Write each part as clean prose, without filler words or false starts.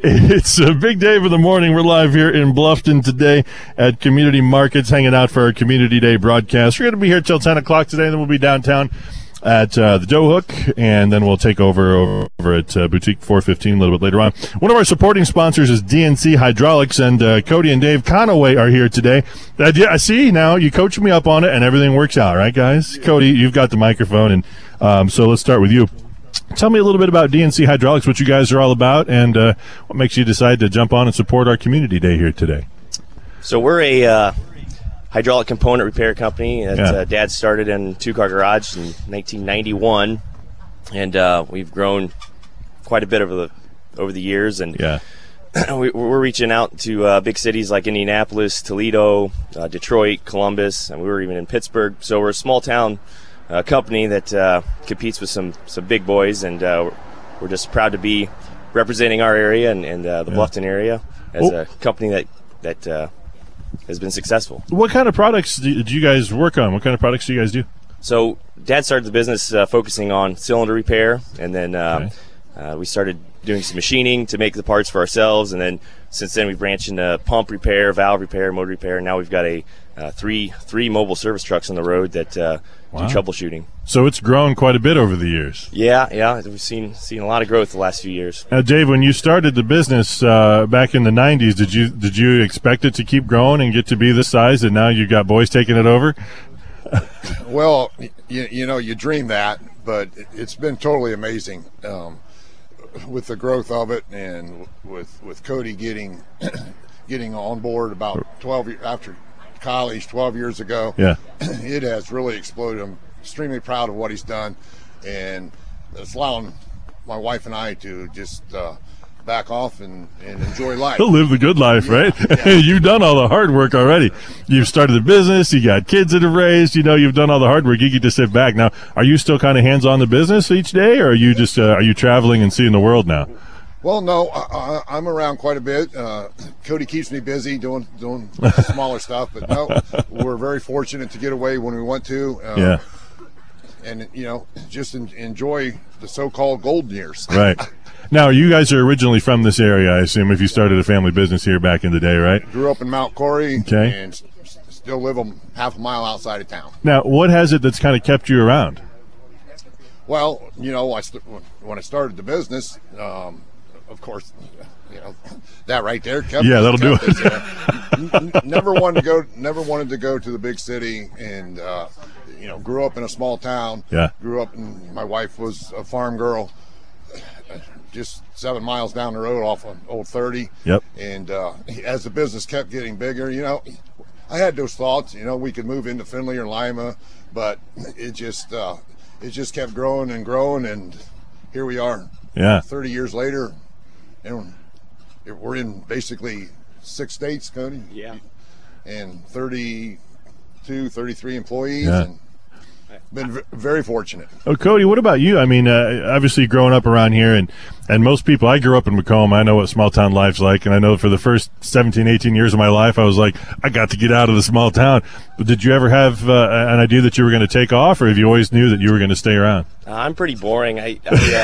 It's a big day for the morning. We're live here in Bluffton today at Community Markets, hanging out for our Community Day broadcast. We're going to be here till 10 o'clock today, then we'll be downtown at the Dough Hook, and then we'll take over at Boutique 415 a little bit later on. One of our supporting sponsors is DNC Hydraulics, and Cody and Dave Conaway are here today. I see now you coach me up on it, and everything works out, right, guys? Cody, you've got the microphone, and so let's start with you. Tell me a little bit about DNC Hydraulics, what you guys are all about, and what makes you decide to jump on and support our Community Day here today. So we're a hydraulic component repair company that Dad started in two-car garage in 1991, and we've grown quite a bit over the years. And we're reaching out to big cities like Indianapolis, Toledo, Detroit, Columbus, and we were even in Pittsburgh. So we're a small-town company that competes with some big boys, and we're just proud to be representing our area and the Bluffton area as a company that has been successful. What kind of products do you guys work on? What kind of products do you guys do? So Dad started the business focusing on cylinder repair, and then we started doing some machining to make the parts for ourselves, and then since then we've branched into pump repair, valve repair, motor repair, and now we've got a three mobile service trucks on the road that do troubleshooting. So it's grown quite a bit over the years. Yeah, we've seen a lot of growth the last few years. Now, Dave, when you started the business back in the 90s, did you expect it to keep growing and get to be this size, and now you got boys taking it over? Well, you dream that, but it's been totally amazing with the growth of it, and with Cody getting on board about 12 years after college 12 years ago. It has really exploded. I'm extremely proud of what he's done, and it's allowing my wife and I to just back off and enjoy life. Live the good life, right? You've done all the hard work already. You've started the business, you got kids that have raised, you've done all the hard work. You get to sit back. Now, are you still kind of hands-on the business each day, or are you just are you traveling and seeing the world now? Well, no, I'm around quite a bit. Cody keeps me busy doing smaller stuff, but no, we're very fortunate to get away when we want to. And just enjoy the so-called golden years. Right. Now, you guys are originally from this area, I assume, if you started a family business here back in the day, right? Grew up in Mount Corey, and still live half a mile outside of town. Now, what has it that's kind of kept you around? Well, when I started the business, of course, that right there kept that'll do it. Never wanted to go to the big city, and grew up in a small town. Grew up, and my wife was a farm girl, just 7 miles down the road off of Old 30. And as the business kept getting bigger, I had those thoughts. We could move into Findlay or Lima, but it just kept growing and growing, and here we are. 30 years later. And we're in basically 6 states, Cody. And 32, 33 employees. And been very fortunate. Oh, Cody, what about you? I mean, obviously growing up around here, and most people, I grew up in Macomb. I know what small town life's like, and I know for the first 17, 18 years of my life, I was like, I got to get out of the small town. But did you ever have an idea that you were going to take off, or have you always knew that you were going to stay around? I'm pretty boring. I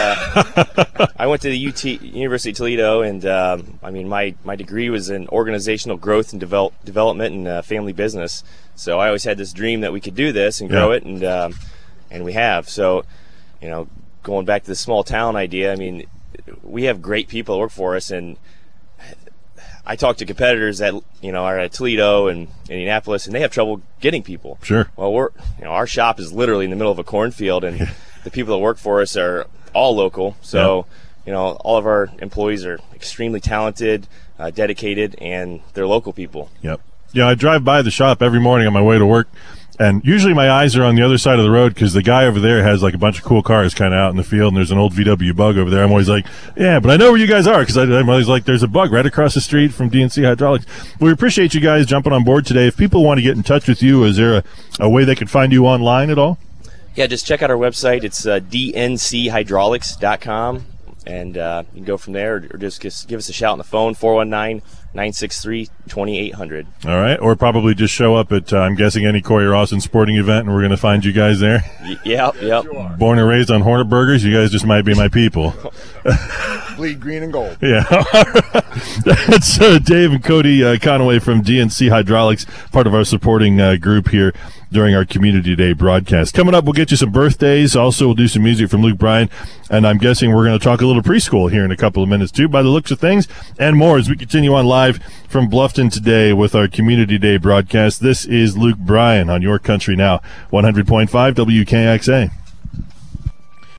went to the University of Toledo, and my degree was in organizational growth and development and family business. So I always had this dream that we could do this and grow it, and we have. So, going back to the small town idea, I mean, we have great people that work for us, and I talk to competitors that are at Toledo and Indianapolis, and they have trouble getting people. Well, our shop is literally in the middle of a cornfield, and the people that work for us are all local. So, all of our employees are extremely talented, dedicated, and they're local people. I drive by the shop every morning on my way to work, and usually my eyes are on the other side of the road because the guy over there has like a bunch of cool cars kind of out in the field, and there's an old VW Bug over there. I'm always like, but I know where you guys are, because I'm always like, there's a Bug right across the street from DNC Hydraulics. We appreciate you guys jumping on board today. If people want to get in touch with you, is there a way they could find you online at all? Just check out our website. It's dnchydraulics.com. And you can go from there, or just give us a shout on the phone, 419-963-2800. All right, or probably just show up at, I'm guessing, any Corey Rawson sporting event, and we're going to find you guys there. Yep. Born and raised on Hornet Burgers, you guys just might be my people. bleed green and gold. Yeah. That's Dave and Cody Conaway from DNC Hydraulics, part of our supporting group here during our Community Day broadcast. Coming up, we'll get you some birthdays. Also, we'll do some music from Luke Bryan, and I'm guessing we're going to talk a little preschool here in a couple of minutes, too, by the looks of things, and more as we continue on live from Bluffton today with our Community Day broadcast. This is Luke Bryan on Your Country Now, 100.5 WKXA.